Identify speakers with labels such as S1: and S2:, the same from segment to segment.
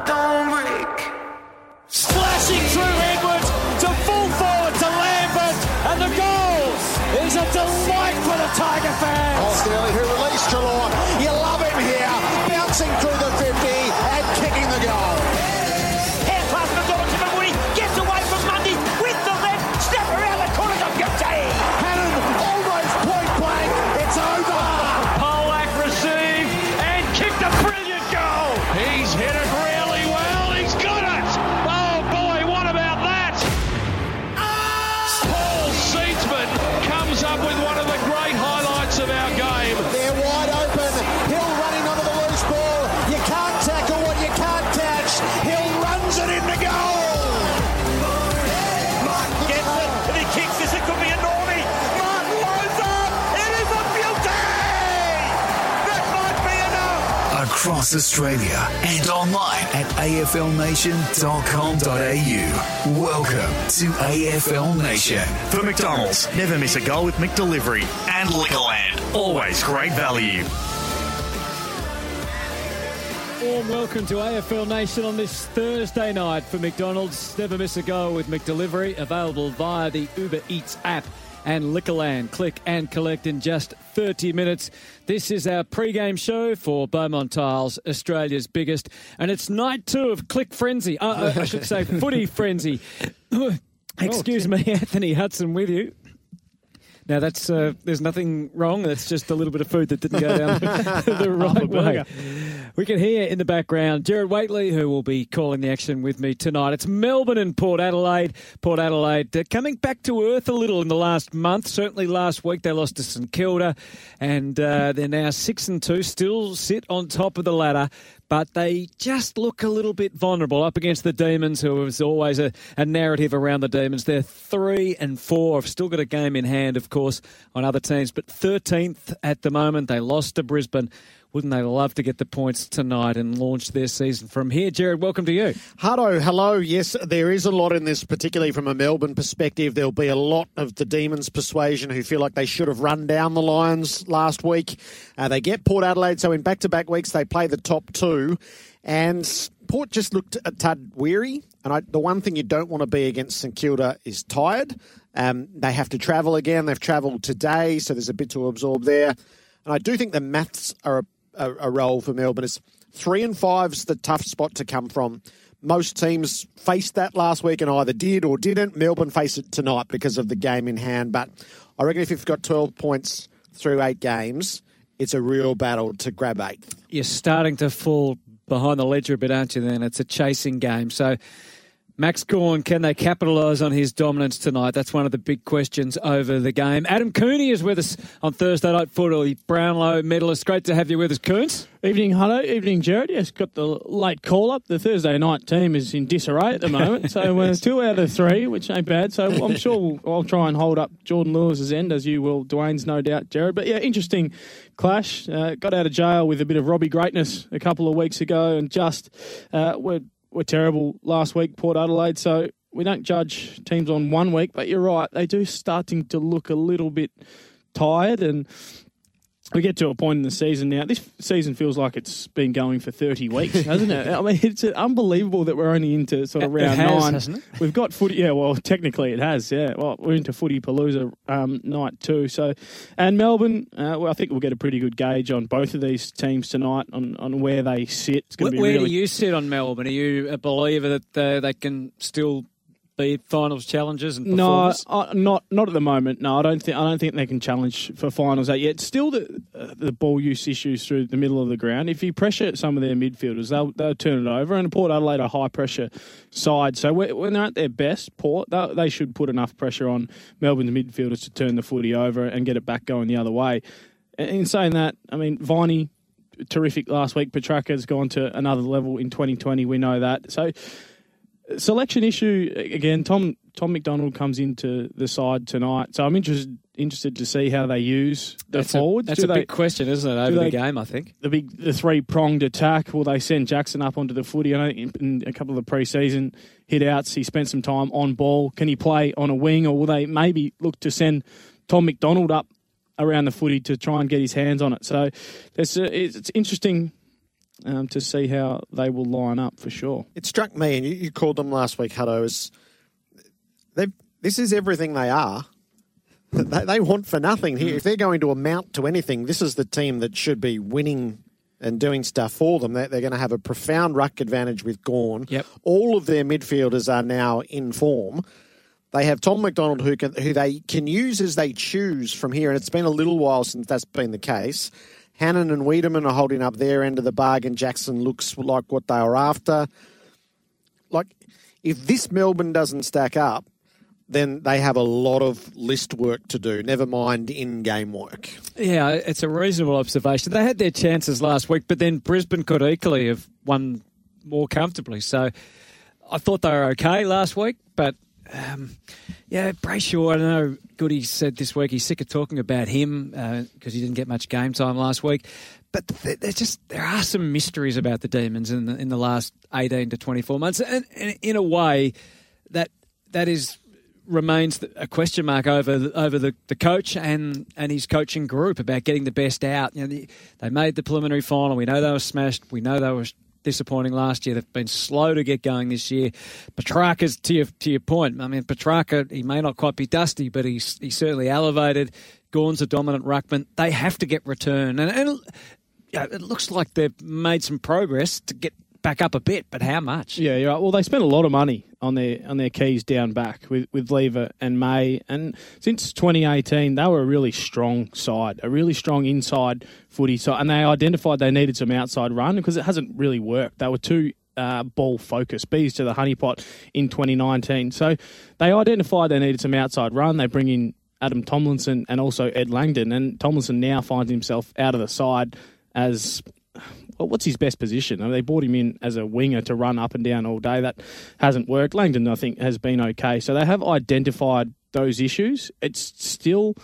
S1: don't break.
S2: Splashing through Edwards to full forward to Lambert, and the goal is a delight for the Tiger fans.
S3: Osdale who released Trelaw. You love him here, bouncing through the 50 and kicking the goal.
S2: Hand pass McDonald to Woody, gets away from Mundy with the left, step around the corner of Gutte.
S3: Hannon almost point blank. It's over.
S2: Polak received and kicked a brilliant goal. He's hit it really well. He's got it. Oh boy, what about that? Paul Seedsman comes up with one of the great highlights of our game.
S3: They're wide open. Hill running onto the loose ball. You can't tackle what you can't catch. Hill runs it into goal.
S2: Gets it, and he kicks this. It could be a Normie. Martin Loza. It is a beauty. That might be enough.
S4: Across Australia and online at aflnation.com.au. Welcome to AFL Nation.
S5: For McDonald's, never miss a goal with McDelivery. And Liquorland, always great value.
S6: Warm welcome to AFL Nation on this Thursday night for McDonald's. Never miss a goal with McDelivery, available via the Uber Eats app and Liquorland. Click and collect in just 30 minutes. This is our pre-game show for Beaumont Tiles, Australia's biggest, and it's night 2 of Click Frenzy. I should say Footy Frenzy. Excuse me, Anthony Hudson with you. Now, that's there's nothing wrong. That's just a little bit of food that didn't go down the right way. We can hear in the background Gerard Whateley, who will be calling the action with me tonight. It's Melbourne and Port Adelaide. Port Adelaide coming back to earth a little in the last month. Certainly last week they lost to St Kilda, and they're now 6-2, still sit on top of the ladder. But they just look a little bit vulnerable up against the Demons, who is always a narrative around the Demons. They're 3-4. Have still got a game in hand, of course, on other teams, but 13th at the moment. They lost to Brisbane. Wouldn't they love to get the points tonight and launch their season from here? Jared, welcome to you.
S7: Hutto, hello. Yes, there is a lot in this, particularly from a Melbourne perspective. There'll be a lot of the Demons' persuasion who feel like they should have run down the Lions last week. They get Port Adelaide, so in back-to-back weeks they play the top 2. And Port just looked a tad weary. And the one thing you don't want to be against St Kilda is tired. They have to travel again. They've travelled today, so there's a bit to absorb there. And I do think the maths are a role for Melbourne. It's 3-5's the tough spot to come from. Most teams faced that last week and either did or didn't. Melbourne face it tonight because of the game in hand. But I reckon if you've got 12 points through 8 games, it's a real battle to grab 8th.
S6: You're starting to fall behind the ledger a bit, aren't you, then? It's a chasing game. So Max Gawn, can they capitalise on his dominance tonight? That's one of the big questions over the game. Adam Cooney is with us on Thursday Night Footy, Brownlow medalist. Great to have you with us, Coons.
S8: Evening, Hutto. Evening, Jared. Yes, got the late call-up. The Thursday night team is in disarray at the moment, so we're 2 out of 3, which ain't bad. So I'm sure I'll try and hold up Jordan Lewis's end, as you will, Dwayne's, no doubt, Jared. But yeah, interesting clash. Got out of jail with a bit of Robbie greatness a couple of weeks ago, and just were terrible last week, Port Adelaide. So we don't judge teams on 1 week, but you're right. They do starting to look a little bit tired, and we get to a point in the season now. This season feels like it's been going for 30 weeks, hasn't it? I mean, it's unbelievable that we're only into sort of round 9.
S6: Hasn't it?
S8: We've got footy. Yeah, well, technically it has. Yeah, well, we're into Footy Palooza night 2. So, and Melbourne, well, I think we'll get a pretty good gauge on both of these teams tonight on where they sit. It's going to be
S6: Where
S8: really...
S6: do you sit on Melbourne? Are you a believer that they can still be finals challengers and performers?
S8: No, not at the moment. No, I don't think they can challenge for finals yet. Still, the ball use issues through the middle of the ground. If you pressure some of their midfielders, they'll turn it over. And Port Adelaide are a high pressure side, so when they're at their best, Port they should put enough pressure on Melbourne's midfielders to turn the footy over and get it back going the other way. In saying that, I mean, Viney, terrific last week. Petrarca's gone to another level in 2020. We know that. So. Selection issue, again, Tom McDonald comes into the side tonight. So I'm interested to see how they use the forwards.
S6: That's a big question, isn't it, over the game, I think?
S8: The three-pronged attack. Will they send Jackson up onto the footy? I know in a couple of the pre-season hit-outs, he spent some time on ball. Can he play on a wing, or will they maybe look to send Tom McDonald up around the footy to try and get his hands on it? So it's interesting to see how they will line up for sure.
S7: It struck me, and you called them last week, Hutto, as this is everything they are. They want for nothing here. If they're going to amount to anything, this is the team that should be winning and doing stuff for them. They're going to have a profound ruck advantage with Gawn.
S6: Yep.
S7: All of their midfielders are now in form. They have Tom McDonald who they can use as they choose from here, and it's been a little while since that's been the case. Hannon and Wiedemann are holding up their end of the bargain. Jackson looks like what they were after. Like, if this Melbourne doesn't stack up, then they have a lot of list work to do, never mind in-game work.
S6: Yeah, it's a reasonable observation. They had their chances last week, but then Brisbane could equally have won more comfortably. So I thought they were okay last week, but Brayshaw, I know Goody said this week he's sick of talking about him because he didn't get much game time last week. But there are some mysteries about the Demons in the last 18 to 24 months, and in a way that remains a question mark over the coach and his coaching group about getting the best out. They made the preliminary final. We know they were smashed. We know they were disappointing last year. They've been slow to get going this year. Petrarca's to your point. I mean, Petrarca, he may not quite be dusty, but he's certainly elevated. Gawn's a dominant ruckman. They have to get return, and it looks like they've made some progress to get back up a bit, but how much?
S8: Yeah, you're right. Well, they spent a lot of money on their keys down back with Lever and May, and since 2018 they were a really strong side, a really strong inside footy side, and they identified they needed some outside run because it hasn't really worked. They were too ball focused, bees to the honeypot in 2019. So they identified they needed some outside run. They bring in Adam Tomlinson and also Ed Langdon, and Tomlinson now finds himself out of the side as... Well, what's his best position? I mean, they brought him in as a winger to run up and down all day. That hasn't worked. Langdon, I think, has been okay. So they have identified those issues. It's still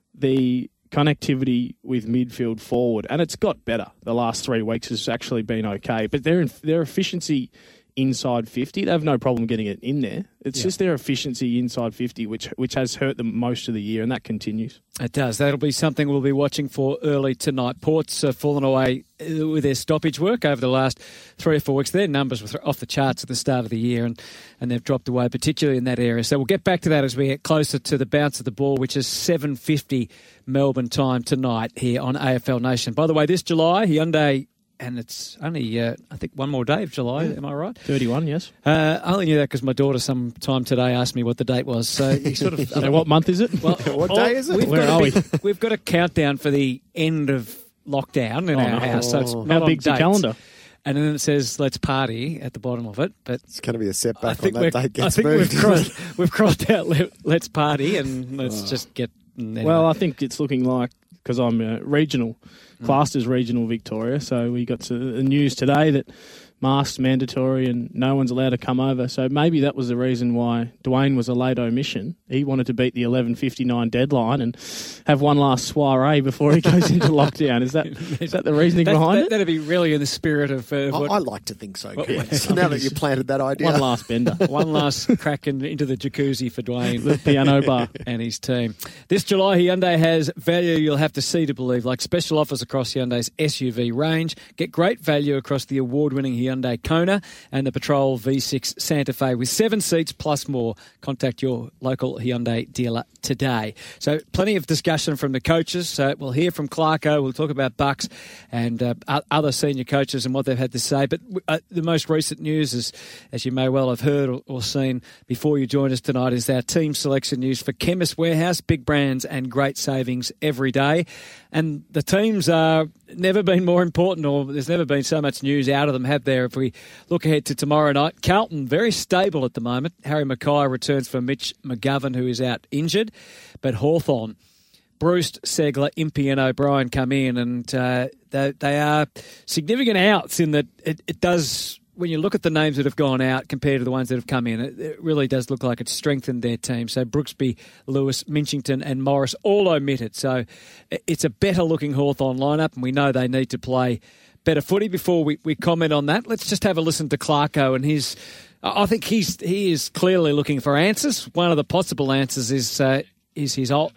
S8: the connectivity with midfield forward, and it's got better. The last 3 weeks has actually been okay. But their efficiency inside 50, they have no problem getting it in there. It's just their efficiency inside 50, which has hurt them most of the year, and that continues.
S6: It does. That'll be something we'll be watching for early tonight. Port's fallen away with their stoppage work over the last 3 or 4 weeks. Their numbers were off the charts at the start of the year, and they've dropped away, particularly in that area. So we'll get back to that as we get closer to the bounce of the ball, which is 7:50 Melbourne time tonight here on AFL Nation. By the way, this July, Hyundai... And it's only, I think, one more day of July. Am I right?
S8: 31, yes.
S6: I only knew that because my daughter sometime today asked me what the date was. So you sort of...
S8: So what month is it?
S6: Well,
S7: what day is it?
S8: Where are we?
S6: We've got a countdown for the end of lockdown in our house. So it's
S8: how big's the calendar?
S6: And then it says, let's party at the bottom of it. But
S7: it's going to be a setback when that date gets
S6: moved.
S7: We've
S6: crossed out let's party and let's just get... Anyway.
S8: Well, I think it's looking like, because I'm regional, classed as regional Victoria, so we got the news today that masks mandatory and no one's allowed to come over. So maybe that was the reason why Dwayne was a late omission. He wanted to beat the 11:59 deadline and have one last soiree before he goes into lockdown. Is that the reasoning behind it?
S6: That'd be really in the spirit of...
S7: I like to think so, Chris. Now that you planted that idea.
S8: One last bender.
S6: One last crack into the jacuzzi for Dwayne.
S8: The piano bar.
S6: And his team. This July, Hyundai has value you'll have to see to believe, like special offers across Hyundai's SUV range. Get great value across the award-winning Hyundai Kona and the Patrol V6 Santa Fe with 7 seats plus more. Contact your local Hyundai dealer today. So plenty of discussion from the coaches. So we'll hear from Clarko. We'll talk about Bucks and other senior coaches and what they've had to say. But the most recent news is, as you may well have heard or seen before you joined us tonight, is our team selection news for Chemist Warehouse. Big brands and great savings every day. And the teams are never been more important, or there's never been so much news out of them, have there? If we look ahead to tomorrow night, Carlton, very stable at the moment. Harry Mackay returns for Mitch McGovern, who is out injured. But Hawthorn, Bruce, Segler, Impey and O'Brien come in, and they are significant outs in that it does... When you look at the names that have gone out compared to the ones that have come in, it really does look like it's strengthened their team. So Brooksby, Lewis, Minchington and Morris all omitted. So it's a better-looking Hawthorn lineup, and we know they need to play better footy. Before we comment on that, let's just have a listen to Clarko and his... I think he is clearly looking for answers. One of the possible answers is his older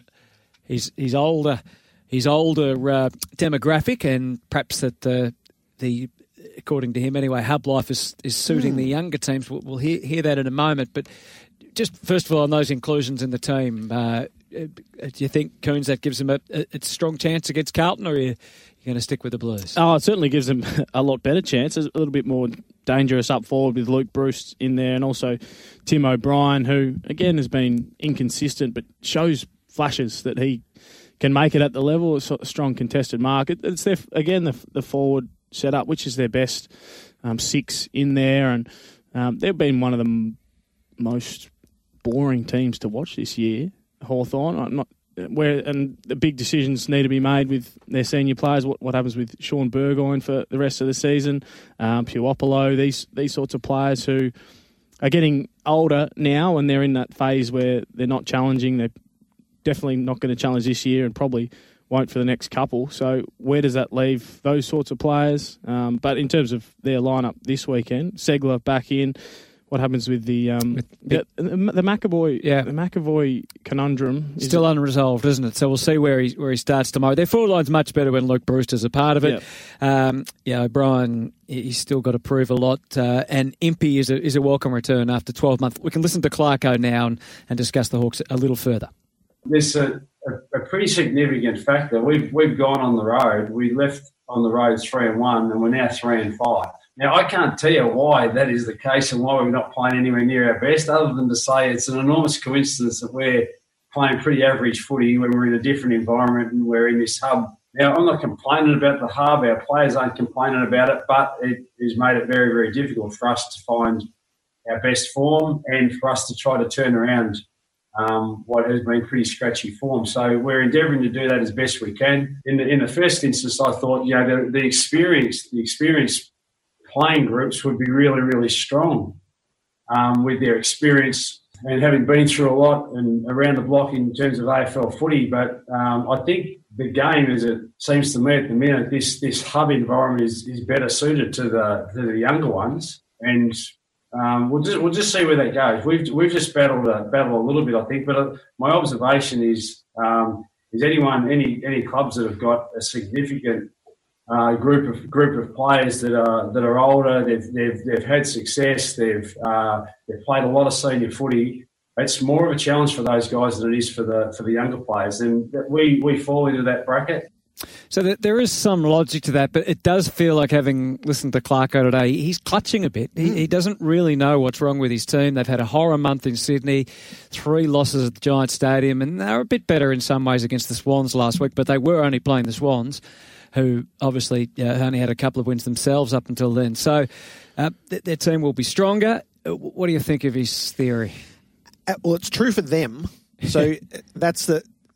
S6: demographic, and perhaps that the according to him anyway, hub life is suiting the younger teams. We'll hear that in a moment. But just first of all, on those inclusions in the team, do you think, Coons, that gives them a strong chance against Carlton, or are you going to stick with the Blues?
S8: Oh, it certainly gives them a lot better chance. It's a little bit more dangerous up forward with Luke Bruce in there, and also Tim O'Brien, who, again, has been inconsistent but shows flashes that he can make it at the level. It's a strong contested mark. It's their, again, the forward setup, which is their best six in there, and they've been one of the most boring teams to watch this year, Hawthorn. And the big decisions need to be made with their senior players. What happens with Sean Burgoyne for the rest of the season? Puopolo, these sorts of players who are getting older now, and they're in that phase where they're not challenging. They're definitely not going to challenge this year, and probably won't for the next couple. So where does that leave those sorts of players? But in terms of their lineup this weekend, Segler back in. What happens with the McAvoy? Yeah, the McAvoy conundrum
S6: still unresolved, isn't it? So we'll see where he starts tomorrow. Their forward line's much better when Luke Brewster's a part of it. Yep. O'Brien, he's still got to prove a lot, and Impey is a welcome return after 12 months. We can listen to Clarko now and discuss the Hawks a little further.
S1: There's a pretty significant factor. We've gone on the road. We left on the road 3-1, and we're now 3-5. Now, I can't tell you why that is the case and why we're not playing anywhere near our best, other than to say it's an enormous coincidence that we're playing pretty average footy when we're in a different environment and we're in this hub. Now, I'm not complaining about the hub. Our players aren't complaining about it, but it has made it very, very difficult for us to find our best form and for us to try to turn around what has been pretty scratchy form. So we're endeavouring to do that as best we can. In the first instance, I thought, the experienced playing groups would be really, really strong with their experience and having been through a lot and around the block in terms of AFL footy. But I think the game, as it seems to me at the minute, this hub environment is better suited to the younger ones, and we'll just see where that goes. We've just battled a little bit, I think. But my observation is any clubs that have got a significant group of players that are older, they've had success, they've played a lot of senior footy. It's more of a challenge for those guys than it is for the younger players, and we fall into that bracket.
S6: So there is some logic to that, but it does feel like, having listened to Clarko today, he's clutching a bit. He doesn't really know what's wrong with his team. They've had a horror month in Sydney, 3 losses at the Giant Stadium, and they were a bit better in some ways against the Swans last week, but they were only playing the Swans, who obviously only had a couple of wins themselves up until then. So their team will be stronger. What do you think of his theory?
S7: Well, it's true for them. So that's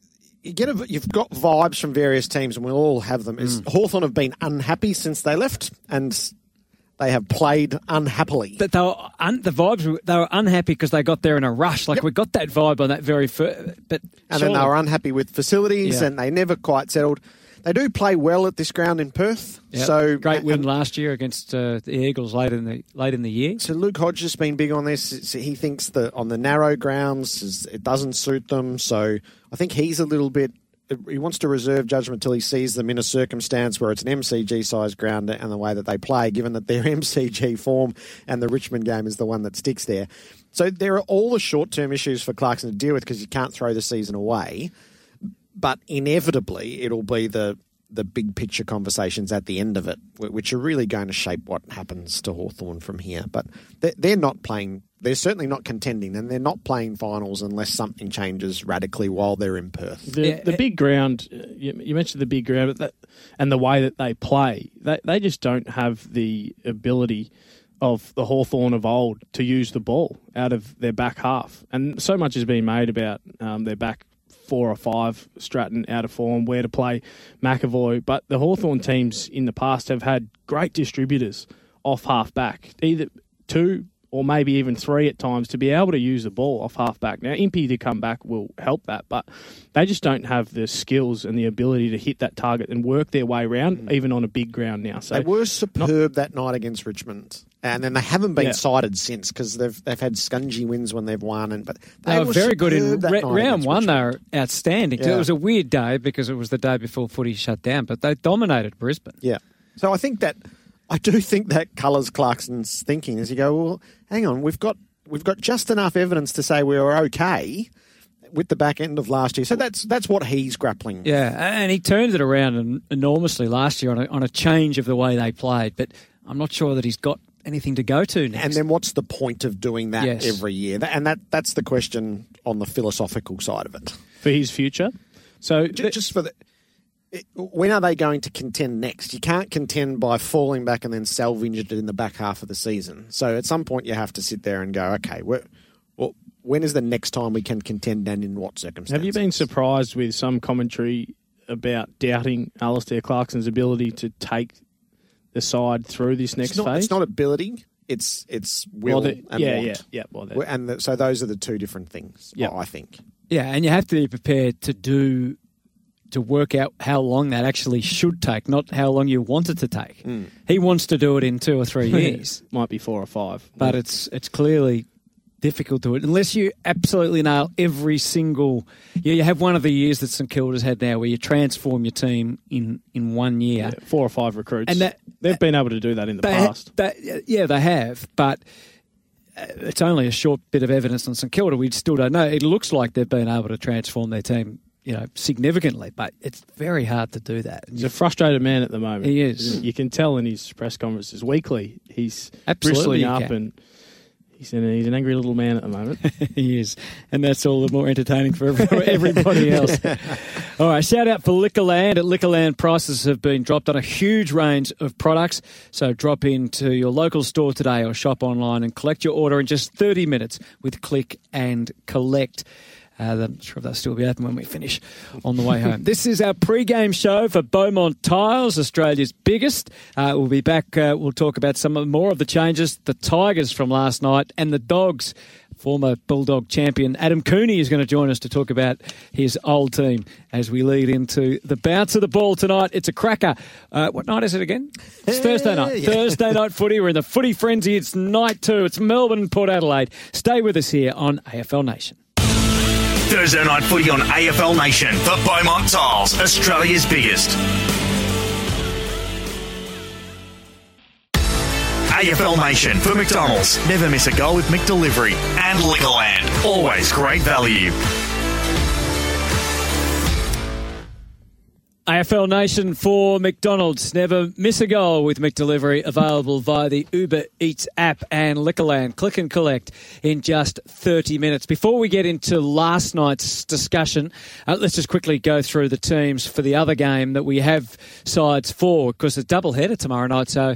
S7: you've got vibes from various teams, and we'll all have them. Hawthorn have been unhappy since they left, and they have played unhappily.
S6: But they were unhappy because they got there in a rush. We got that vibe on that very first. Then
S7: they were unhappy with facilities, and they never quite settled. They do play well at this ground in Perth. Yep. So
S6: great win last year against the Eagles late in the year.
S7: So Luke Hodge has been big on this. He thinks that on the narrow grounds it doesn't suit them. So I think he's a little bit. He wants to reserve judgment till he sees them in a circumstance where it's an MCG-sized ground and the way that they play, given that their MCG form and the Richmond game is the one that sticks there. So there are all the short-term issues for Clarkson to deal with because you can't throw the season away. But inevitably, it'll be the big picture conversations at the end of it, which are really going to shape what happens to Hawthorn from here. But they're not playing. They're certainly not contending, and they're not playing finals unless something changes radically while they're in Perth.
S8: The big ground, you mentioned the big ground, and the way that they play, they just don't have the ability of the Hawthorn of old to use the ball out of their back half. And so much has been made about their back 4 or 5, Stratton out of form, where to play McAvoy. But the Hawthorn teams in the past have had great distributors off half-back, either 2 or maybe even 3 at times, to be able to use the ball off half-back. Now, Impey to come back will help that, but they just don't have the skills and the ability to hit that target and work their way around, even on a big ground now. So
S7: they were superb that night against Richmond. And then they haven't been cited since because they've had scungy wins when they've won. But
S6: they were very good in round one. They were outstanding.
S7: Yeah.
S6: It was a weird day because it was the day before footy shut down, but they dominated Brisbane.
S7: Yeah. So I think that I do think that colours Clarkson's thinking as you go, well, hang on, we've got just enough evidence to say we were okay with the back end of last year. So that's what he's grappling with.
S6: Yeah, and he turned it around enormously last year on a change of the way they played, but I'm not sure that he's got anything to go to next.
S7: And then what's the point of doing that
S6: Yes.
S7: every year? And that's the question on the philosophical side of it.
S8: For his future. So
S7: Just for when are they going to contend next? You can't contend by falling back and then salvage it in the back half of the season. So at some point you have to sit there and go, okay, when is the next time we can contend and in what circumstances?
S8: have you been surprised with some commentary about doubting Alistair Clarkson's ability to take the side through this next phase?
S7: It's not ability. It's will and want.
S8: Yeah. Well,
S7: And so those are the two different things, I think.
S6: Yeah, and you have to be prepared to work out how long that actually should take, not how long you want it to take. He wants to do it in 2 or 3 years.
S8: might be 4 or 5.
S6: But it's clearly difficult to do it unless you absolutely nail every single. You have one of the years that St Kilda's had now where you transform your team in 1 year.
S8: 4 or 5 recruits.
S6: And
S8: they've been able to do that in the past.
S6: They have, but it's only a short bit of evidence on St Kilda. We still don't know. It looks like they've been able to transform their team, significantly, but it's very hard to do that.
S8: He's a frustrated man at the moment.
S6: He is.
S8: You can tell in his press conferences weekly. He's
S6: Absolutely
S8: bristling up and he's an angry little man at the moment.
S6: He is. And that's all the more entertaining for everybody else. All right, shout out for Liquorland. At Liquorland, prices have been dropped on a huge range of products. So drop into your local store today or shop online and collect your order in just 30 minutes with Click and Collect. I'm not sure if they'll still be open when we finish on the way home. This is our pre-game show for Beaumont Tiles, Australia's biggest. We'll be back. We'll talk about some more of the changes, the Tigers from last night, and the Dogs. Former Bulldog champion Adam Cooney is going to join us to talk about his old team as we lead into the bounce of the ball tonight. It's a cracker. What night is it again? It's Thursday night. Yeah. Thursday night footy. We're in the footy frenzy. It's night 2. It's Melbourne and Port Adelaide. Stay with us here on AFL Nation.
S5: Thursday night footy on AFL Nation for Beaumont Tiles, Australia's biggest. AFL Nation for McDonald's. Never miss a goal with McDelivery. And Liquorland. Always great value.
S6: AFL Nation for McDonald's. Never miss a goal with McDelivery. Available via the Uber Eats app and Liquorland. Click and collect in just 30 minutes. Before we get into last night's discussion, let's just quickly go through the teams for the other game that we have sides for, because it's a double header tomorrow night. So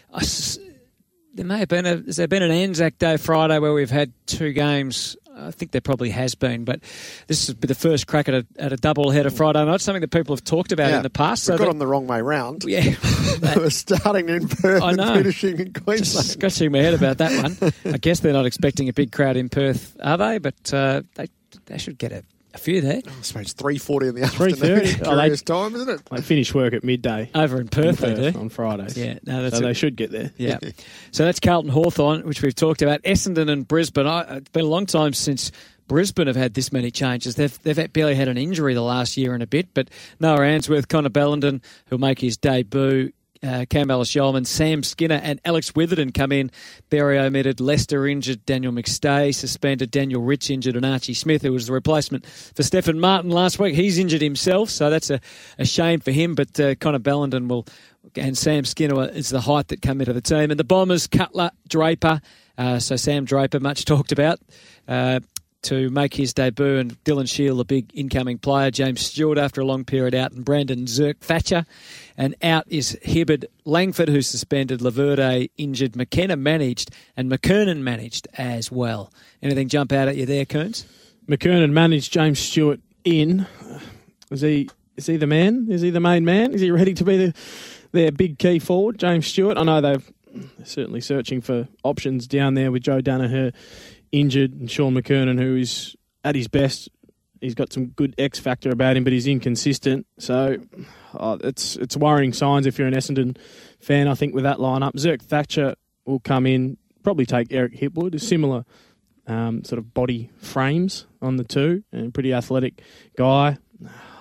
S6: has there been an Anzac Day Friday where we've had 2 games? I think there probably has been, but this will be the first crack at a double-header Friday night, something that people have talked about in the past.
S7: We got on the wrong way round.
S6: Yeah.
S7: We're starting in Perth and finishing in Queensland.
S6: Just scratching my head about that one. I guess they're not expecting a big crowd in Perth, are they? But they should get a few there.
S7: I suppose 3:40 in the afternoon.
S8: 3:30.
S7: Curious time, isn't it?
S8: They finish work at midday.
S6: Over in Perth they do.
S8: On Fridays.
S6: Yeah, no,
S8: so they should get there.
S6: Yeah. So that's Carlton Hawthorn, which we've talked about. Essendon and Brisbane. It's been a long time since Brisbane have had this many changes. They've barely had an injury the last year and a bit, but Noah Answorth, Connor Bellenden, who'll make his debut, Cam Ellis-Yolman, Sam Skinner and Alex Witherden come in. Barry omitted, Lester injured, Daniel McStay suspended, Daniel Rich injured, and Archie Smith, who was the replacement for Stephen Martin last week. He's injured himself, so that's a shame for him, but Connor Bellenden and Sam Skinner is the height that come into the team. And the Bombers, Cutler, Draper, so Sam Draper, much talked about, to make his debut, and Dylan Shield, a big incoming player, James Stewart after a long period out, and Brandon Zerk-Thatcher. And out is Hibbard Langford, who's suspended, Laverde injured, McKenna managed, and McKernan managed as well. Anything jump out at you there, Kearns?
S8: McKernan managed, James Stewart in. Is he the man? Is he the main man? Is he ready to be their big key forward, James Stewart? I know they're certainly searching for options down there with Joe Danaher injured, and Sean McKernan, who is at his best. He's got some good X factor about him, but he's inconsistent. So it's worrying signs if you're an Essendon fan, I think, with that lineup. Zerk-Thatcher will come in, probably take Eric Hipwood, a similar sort of body frames on the two, and pretty athletic guy.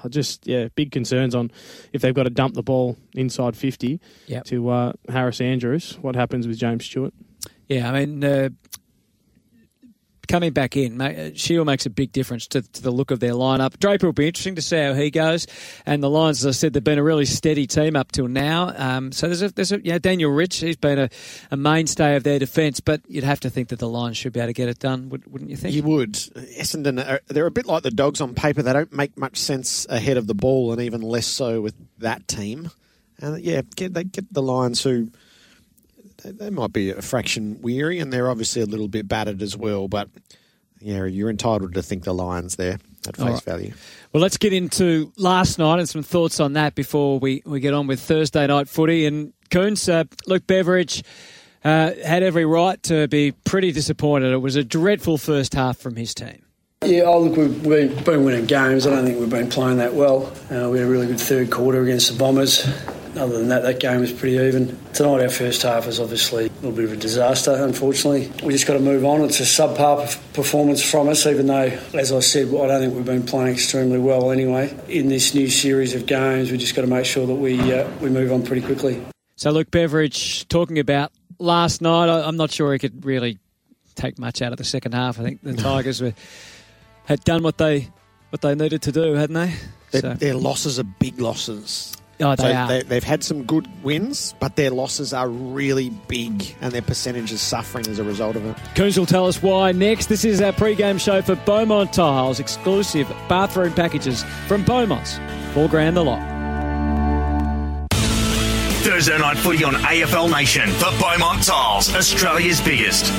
S8: big concerns on if they've got to dump the ball inside 50
S6: Yep.
S8: to Harris Andrews. What happens with James Stewart?
S6: Yeah, I mean, coming back in, Shield makes a big difference to the look of their lineup. Draper will be interesting to see how he goes. And the Lions, as I said, they've been a really steady team up till now. So there's Daniel Rich, he's been a mainstay of their defence, but you'd have to think that the Lions should be able to get it done, wouldn't you think?
S7: You would. Essendon, they're a bit like the Dogs on paper. They don't make much sense ahead of the ball, and even less so with that team. And they get the Lions who... They might be a fraction weary, and they're obviously a little bit battered as well. But, yeah, you're entitled to think the Lions there at face value.
S6: Well, let's get into last night and some thoughts on that before we get on with Thursday night footy. And, Coons, Luke Beveridge had every right to be pretty disappointed. It was a dreadful first half from his team.
S9: Yeah, look, we've been winning games. I don't think we've been playing that well. We had a really good third quarter against the Bombers. Other than that game was pretty even. Tonight, our first half was obviously a little bit of a disaster, unfortunately. We just got to move on. It's a subpar performance from us, even though, as I said, I don't think we've been playing extremely well anyway. In this new series of games, we just got to make sure that we move on pretty quickly.
S6: So, Luke Beveridge, talking about last night, I'm not sure he could really take much out of the second half. I think the Tigers had done what they needed to do, hadn't they?
S7: Their losses are big losses.
S6: Oh, they are.
S7: They've had some good wins, but their losses are really big, and their percentage is suffering as a result of it.
S6: Coons will tell us why next. This is our pre-game show for Beaumont Tiles, exclusive bathroom packages from Beaumont's. $4,000 a lot.
S5: Thursday night footy on AFL Nation for Beaumont Tiles, Australia's biggest.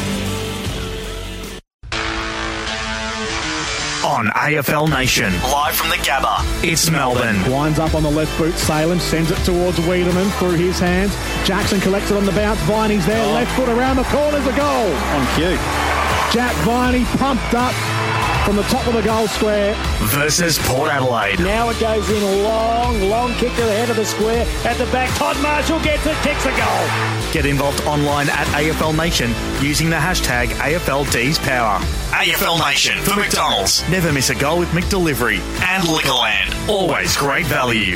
S5: On AFL Nation, live from the Gabba, it's Melbourne.
S10: Winds up on the left boot, Salem sends it towards Wiedemann through his hands. Jackson collects it on the bounce, Viney's there, left foot around the corner's a goal.
S11: On cue.
S10: Jack Viney pumped up from the top of the goal square.
S5: Versus Port Adelaide.
S12: Now it goes in long kick to the head of the square. At the back, Todd Marshall gets it, kicks a goal.
S5: Get involved online at AFL Nation using the hashtag AFLDsPower. AFL Nation for McDonald's. Never miss a goal with McDelivery. And Liquorland. Always great value.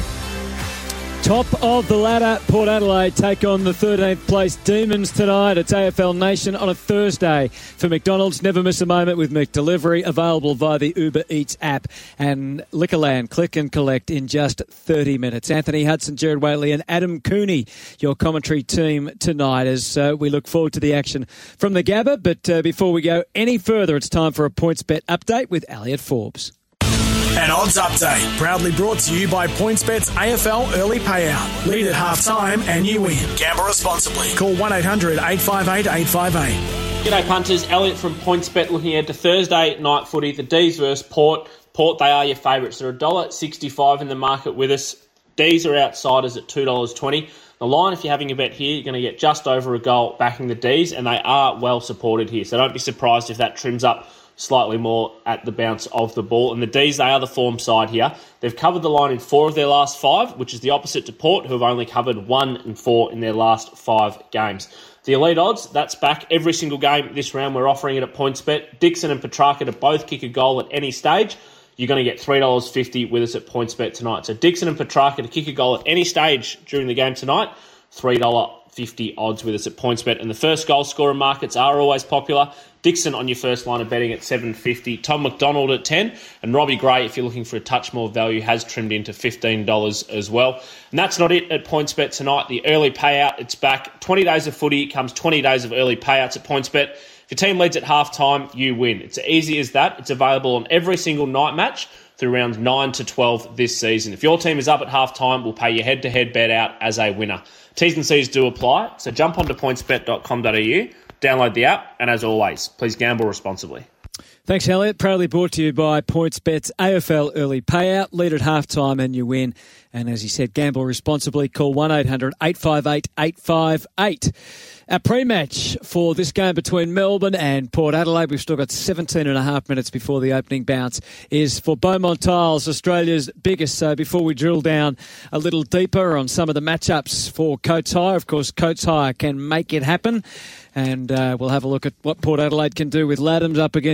S6: Top of the ladder, Port Adelaide take on the 13th place Demons tonight. It's AFL Nation on a Thursday for McDonald's. Never miss a moment with McDelivery, available via the Uber Eats app and Liquorland. Click and collect in just 30 minutes. Anthony Hudson, Jared Whateley and Adam Cooney, your commentary team tonight as we look forward to the action from the Gabba. But before we go any further, it's time for a PointsBet update with Elliot Forbes.
S13: An odds update, proudly brought to you by PointsBet's AFL Early Payout. Lead at half-time and you win. Gamble responsibly. Call 1-800-858-858.
S14: G'day punters, Elliot from PointsBet looking ahead to Thursday night footy. The D's versus Port. Port, they are your favourites. They're $1.65 in the market with us. D's are outsiders at $2.20. The line, if you're having a bet here, you're going to get just over a goal backing the D's, and they are well supported here. So don't be surprised if that trims up slightly more at the bounce of the ball. And the D's, they are the form side here. They've covered the line in 4 of their last 5, which is the opposite to Port, who have only covered 1 and 4 in their last 5 games. The elite odds, that's back every single game this round. We're offering it at PointsBet. Dixon and Petrarca to both kick a goal at any stage. You're going to get $3.50 with us at PointsBet tonight. So Dixon and Petrarca to kick a goal at any stage during the game tonight, $3.50 odds with us at PointsBet. And the first goal scorer markets are always popular. Dixon on your first line of betting at $7.50. Tom McDonald at $10. And Robbie Gray, if you're looking for a touch more value, has trimmed into $15 as well. And that's not it at PointsBet tonight. The early payout, it's back. 20 days of footy comes 20 days of early payouts at PointsBet. If your team leads at halftime, you win. It's easy as that. It's available on every single night match through rounds 9 to 12 this season. If your team is up at halftime, we'll pay your head-to-head bet out as a winner. T's and C's do apply, so jump onto pointsbet.com.au, download the app, and as always, please gamble responsibly.
S6: Thanks, Elliot. Proudly brought to you by PointsBet's AFL Early Payout. Lead at halftime and you win. And as he said, gamble responsibly. Call 1-800-858-858. Our pre-match for this game between Melbourne and Port Adelaide, we've still got 17 and a half minutes before the opening bounce, is for Beaumont Tiles, Australia's biggest. So before we drill down a little deeper on some of the matchups for Coates Hire, of course, Coates Hire can make it happen. And we'll have a look at what Port Adelaide can do with Laddams up against Gawn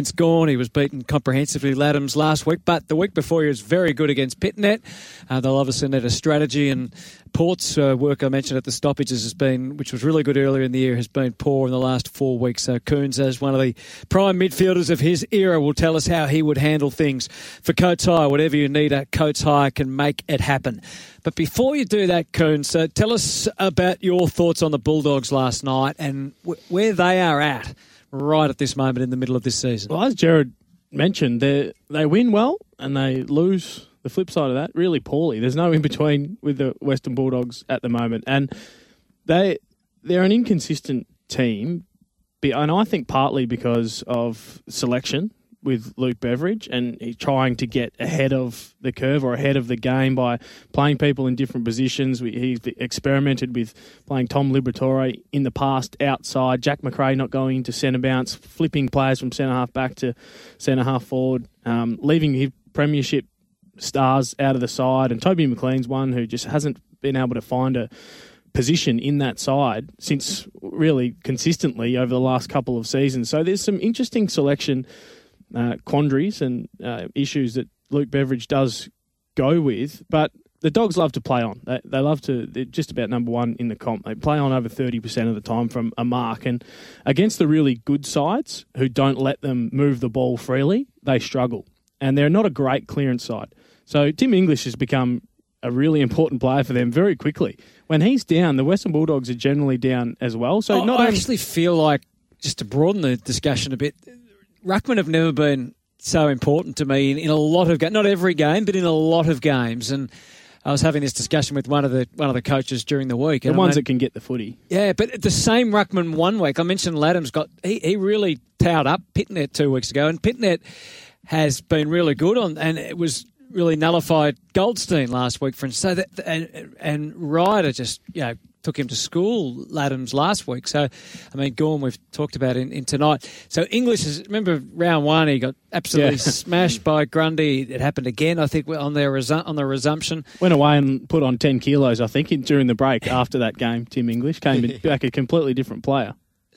S6: Hawthorn. He was beaten comprehensively Laddams last week, but the week before he was very good against Pitnet. They'll obviously need a strategy, and Port's work I mentioned at the stoppages has been, which was really good earlier in the year, has been poor in the last 4 weeks. So Coons, as one of the prime midfielders of his era, will tell us how he would handle things. For Coates Hire, whatever you need at Coates Hire can make it happen. But before you do that, Coons, tell us about your thoughts on the Bulldogs last night and where they are at right at this moment in the middle of this season.
S8: Well, as Jared mentioned, they win well and they lose, the flip side of that, really poorly. There's no in-between with the Western Bulldogs at the moment. And they're an inconsistent team, and I think partly because of selection with Luke Beveridge, and he's trying to get ahead of the curve or ahead of the game by playing people in different positions. He's experimented with playing Tom Liberatore in the past outside, Jack McRae not going into centre bounce, flipping players from centre-half back to centre-half forward, leaving his premiership stars out of the side, and Toby McLean's one who just hasn't been able to find a position in that side since really consistently over the last couple of seasons. So there's some interesting selection quandaries and issues that Luke Beveridge does go with, but the Dogs love to play on. They love to, they're just about number one in the comp. They play on over 30% of the time from a mark, and against the really good sides who don't let them move the ball freely, they struggle. And they're not a great clearance side. So Tim English has become a really important player for them very quickly. When he's down, the Western Bulldogs are generally down as well. So
S6: I actually feel like, just to broaden the discussion a bit, ruckmen have never been so important to me in a lot of games. Not every game, but in a lot of games. And I was having this discussion with one of the coaches during the week.
S8: The ones that can get the footy.
S6: Yeah, but the same ruckman 1 week, I mentioned Laddams he really towed up Pitnet 2 weeks ago, and Pitnet has been really good and it was really nullified Goldstein last week, for instance. So and Ryder just took him to school, Laddams, last week. So, I mean, Gorm we've talked about in tonight. So English is, remember round one, he got absolutely smashed by Grundy. It happened again, I think, on the resumption.
S8: Went away and put on 10 kilos, I think, during the break after that game. Tim English came back a completely different player.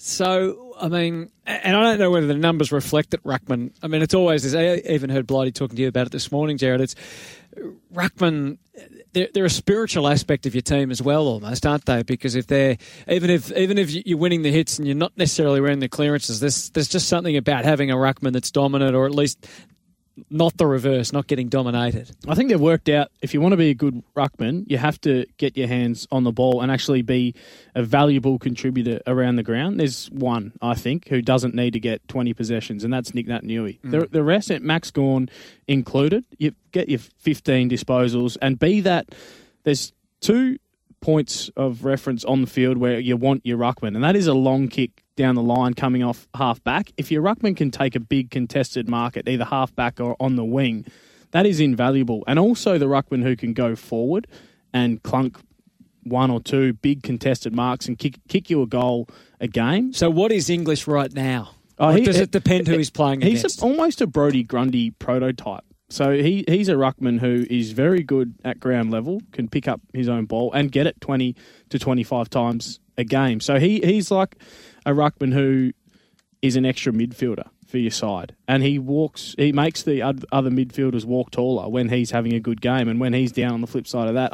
S6: So, I mean, and I don't know whether the numbers reflect it, ruckman. I mean, it's always, I even heard Blighty talking to you about it this morning, Jared. It's ruckman, they're a spiritual aspect of your team as well, almost, aren't they? Because if they're, even if you're winning the hits and you're not necessarily winning the clearances, there's just something about having a ruckman that's dominant, or at least not the reverse, not getting dominated.
S8: I think they've worked out, if you want to be a good ruckman, you have to get your hands on the ball and actually be a valuable contributor around the ground. There's one, I think, who doesn't need to get 20 possessions, and that's Nick Naitanui. The rest, Max Gawn included, you get your 15 disposals and be that. There's 2 points of reference on the field where you want your ruckman, and that is a long kick down the line coming off half-back. If your ruckman can take a big contested mark at either half-back or on the wing, that is invaluable. And also the ruckman who can go forward and clunk 1 or 2 big contested marks and kick you a goal a game.
S6: So what is English right now? Does it depend who he's playing against?
S8: He's almost a Brodie Grundy prototype. So he's a ruckman who is very good at ground level, can pick up his own ball and get it 20 to 25 times a game. So he's like a ruckman who is an extra midfielder for your side. And he makes the other midfielders walk taller when he's having a good game. And when he's down on the flip side of that,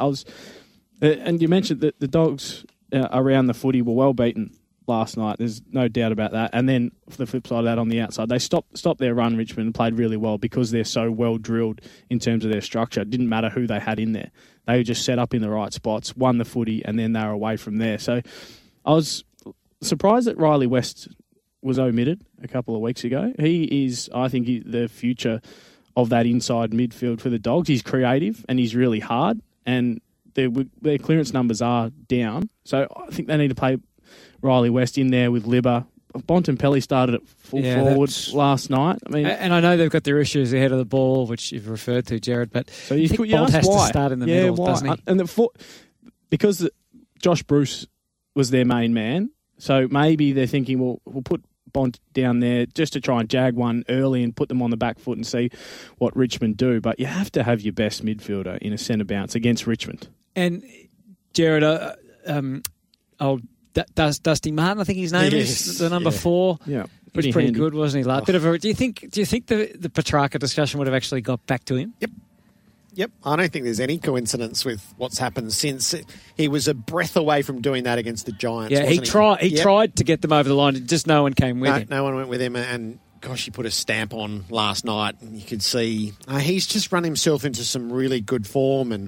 S8: and you mentioned that the Dogs around the footy were well beaten last night. There's no doubt about that. And then for the flip side of that, on the outside, they stopped their run, Richmond, and played really well because they're so well drilled in terms of their structure. It didn't matter who they had in there. They were just set up in the right spots, won the footy, and then they were away from there. So I was surprised that Riley West was omitted a couple of weeks ago. He is, I think, the future of that inside midfield for the Dogs. He's creative and he's really hard, and their clearance numbers are down. So I think they need to play Riley West in there with Libba. Bontempelli started at full forward last night. I mean,
S6: and I know they've got their issues ahead of the ball, which you've referred to, Jared. But
S8: so you
S6: Bont has
S8: why?
S6: to start in the middle, doesn't he?
S8: And because Josh Bruce was their main man, so maybe they're thinking, well, we'll put Bont down there just to try and jag one early and put them on the back foot and see what Richmond do. But you have to have your best midfielder in a centre bounce against Richmond.
S6: And Jared, Dusty Martin, I think his name is, the number 4.
S8: Yeah. pretty
S6: He's pretty
S8: handy.
S6: good, wasn't he? Like, bit of a. Do you think the Petrarca discussion would have actually got back to him?
S7: Yep. I don't think there's any coincidence with what's happened since. He was a breath away from doing that against the Giants.
S6: Yeah, he tried to get them over the line. Just no one came with him.
S7: No one went with him, and gosh, he put a stamp on last night, and you could see he's just run himself into some really good form. And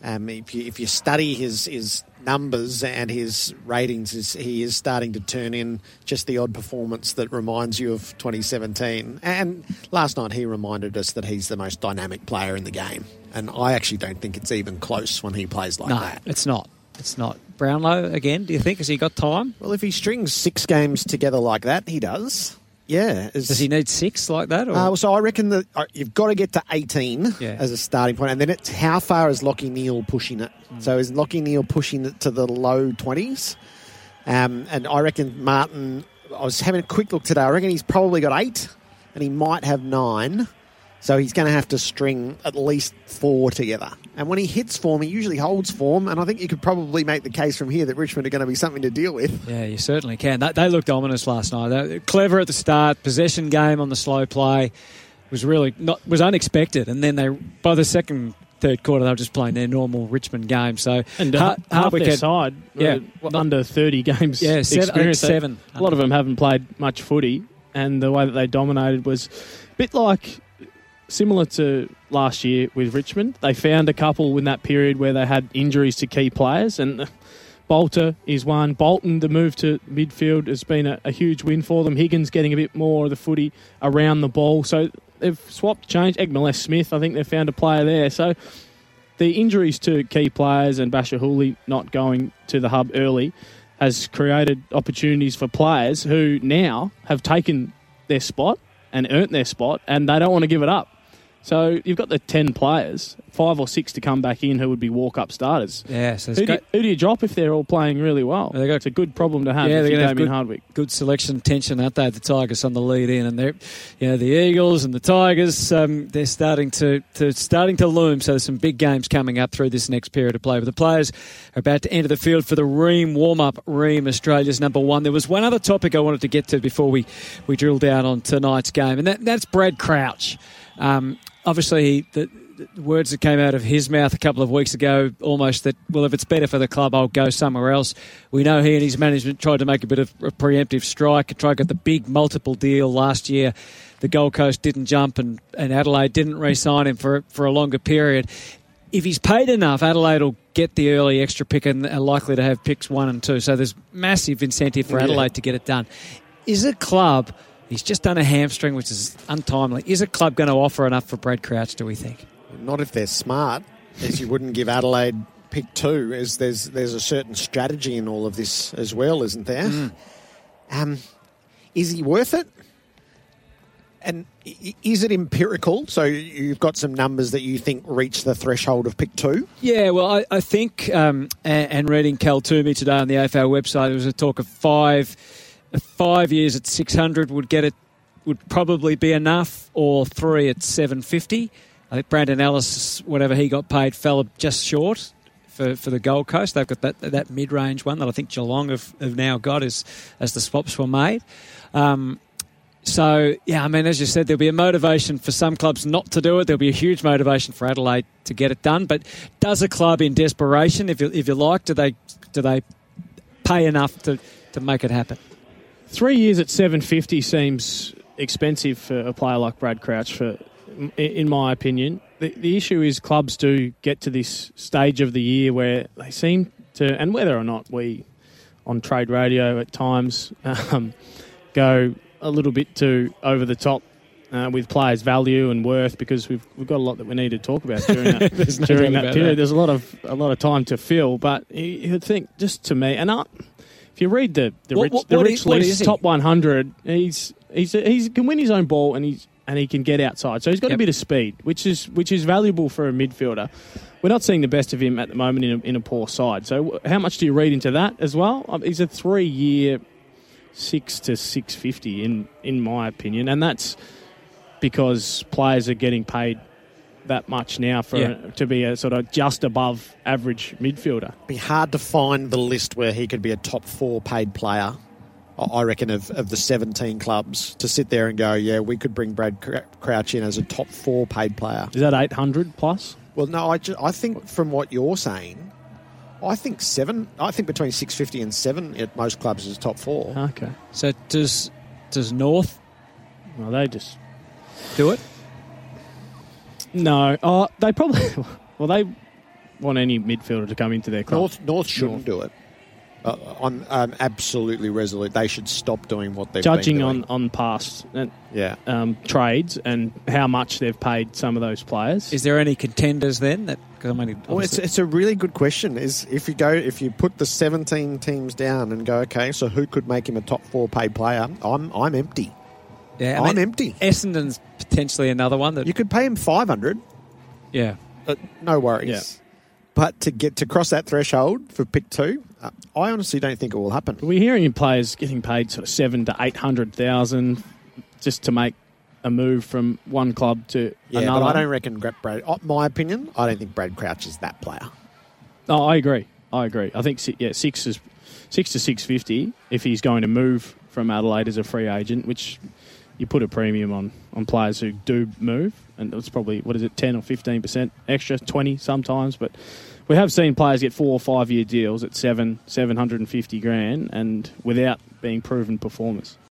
S7: if you study his numbers and his ratings, he is starting to turn in just the odd performance that reminds you of 2017. And last night he reminded us that he's the most dynamic player in the game. And I actually don't think it's even close when he plays like that.
S6: No, it's not. It's not. Brownlow, again, do you think? Has he got time?
S7: Well, if he strings 6 games together like that, he does. Yeah.
S6: Does he need 6 like that? Or?
S7: So I reckon that you've got to get to 18 as a starting point, and then it's how far is Lachie Neale pushing it? So is Lachie Neale pushing it to the low 20s? And I reckon Martin, I was having a quick look today, I reckon he's probably got 8, and he might have 9. So he's going to have to string at least 4 together. And when he hits form, he usually holds form. And I think you could probably make the case from here that Richmond are going to be something to deal with.
S6: Yeah, you certainly can. They looked ominous last night. They were clever at the start. Possession game on the slow play was unexpected. And then by the third quarter, they were just playing their normal Richmond game. So
S8: and half their side, under 30 games.
S6: Yeah,
S8: experience.
S6: 7.
S8: A lot of them haven't played much footy, and the way that they dominated was a bit like. Similar to last year with Richmond, they found a couple in that period where they had injuries to key players, and Bolter is one. Bolton, the move to midfield, has been a huge win for them. Higgins getting a bit more of the footy around the ball. So they've changed. Egmaless Smith, I think they've found a player there. So the injuries to key players and Basher Hooley not going to the hub early has created opportunities for players who now have taken their spot and earned their spot, and they don't want to give it up. So you've got the 10 players, 5 or 6 to come back in who would be walk-up starters.
S6: Yeah, so
S8: who do you drop if they're all playing really well? It's a good problem to have.
S6: Yeah,
S8: if
S6: they're
S8: you
S6: going to have
S8: Hardwick.
S6: Good selection tension, aren't they? The Tigers on the lead in, and they're, the Eagles and the Tigers, they're starting to loom. So there's some big games coming up through this next period of play. But the players are about to enter the field for the Ream warm-up. Ream, Australia's number 1. There was one other topic I wanted to get to before we drill down on tonight's game, and that's Brad Crouch. Obviously, the words that came out of his mouth a couple of weeks ago, almost that, well, if it's better for the club, I'll go somewhere else. We know he and his management tried to make a bit of a preemptive strike, tried to get the big multiple deal last year. The Gold Coast didn't jump, and Adelaide didn't re-sign him for a longer period. If he's paid enough, Adelaide will get the early extra pick and are likely to have picks 1 and 2. So there's massive incentive for Adelaide to get it done. Is a club... He's just done a hamstring, which is untimely. Is a club going to offer enough for Brad Crouch, do we think?
S7: Not if they're smart, as you wouldn't give Adelaide pick 2, as there's a certain strategy in all of this as well, isn't there? Is he worth it? And is it empirical? So you've got some numbers that you think reach the threshold of pick 2?
S6: Yeah, well, I think, and reading Cal Toomey today on the AFL website, there was a talk of 5 years at 600 would probably be enough, or 3 at 750. I think Brandon Ellis, whatever he got paid, fell just short for the Gold Coast. They've got that mid-range one that I think Geelong have now got as the swaps were made. So, yeah, I mean, as you said, there'll be a motivation for some clubs not to do it. There'll be a huge motivation for Adelaide to get it done. But does a club in desperation, if you like, do they pay enough to make it happen?
S8: 3 years at 750 seems expensive for a player like Brad Crouch, in my opinion. The issue is clubs do get to this stage of the year where they seem to, and whether or not we on trade radio at times go a little bit too over the top with players' value and worth, because we've got a lot that we need to talk about during that period. There's a lot of time to fill, but you'd think, just to me, and if you read the Rich list, top 100, he can win his own ball, and he can get outside. So he's got a bit of speed, which is valuable for a midfielder. We're not seeing the best of him at the moment in a poor side. So how much do you read into that as well? He's a 3-year 6 to 650 in my opinion, and that's because players are getting paid that much now to be a sort of just above average midfielder.
S7: It'd be hard to find the list where he could be a top 4 paid player I reckon, of the 17 clubs to sit there and go, yeah, we could bring Brad Crouch in as a top 4 paid player.
S8: Is that 800 plus?
S7: Well, no, I think from what you're saying, I think 7. I think between 650 and 7 at most clubs is top 4.
S8: Okay.
S6: So does North?
S8: Well, they just
S6: do it.
S8: No. Oh, they probably. Well, they want any midfielder to come into their club.
S7: North shouldn't do it. I'm absolutely resolute. They should stop doing what they've
S8: judging
S7: been doing.
S8: on past trades and how much they've paid some of those players.
S6: Is there any contenders then?
S7: Well, it's a really good question. Is if you put the 17 teams down and go, okay, so who could make him a top 4 paid player? I'm empty.
S6: Yeah,
S7: I'm empty.
S6: Essendon's potentially another one that
S7: you could pay him 500.
S6: Yeah,
S7: no worries.
S8: Yeah.
S7: But to cross that threshold for pick 2, I honestly don't think it will happen.
S8: We're hearing players getting paid sort of 700,000 to 800,000 just to make a move from one club to another.
S7: But I don't reckon Brad. My opinion, I don't think Brad Crouch is that player.
S8: Oh, I agree. I think 6 to 650 if he's going to move from Adelaide as a free agent, which you put a premium on players who do move, and it's probably 10 or 15% extra, 20 sometimes, but we have seen players get 4 or 5 year deals at $750,000 and without being proven performers.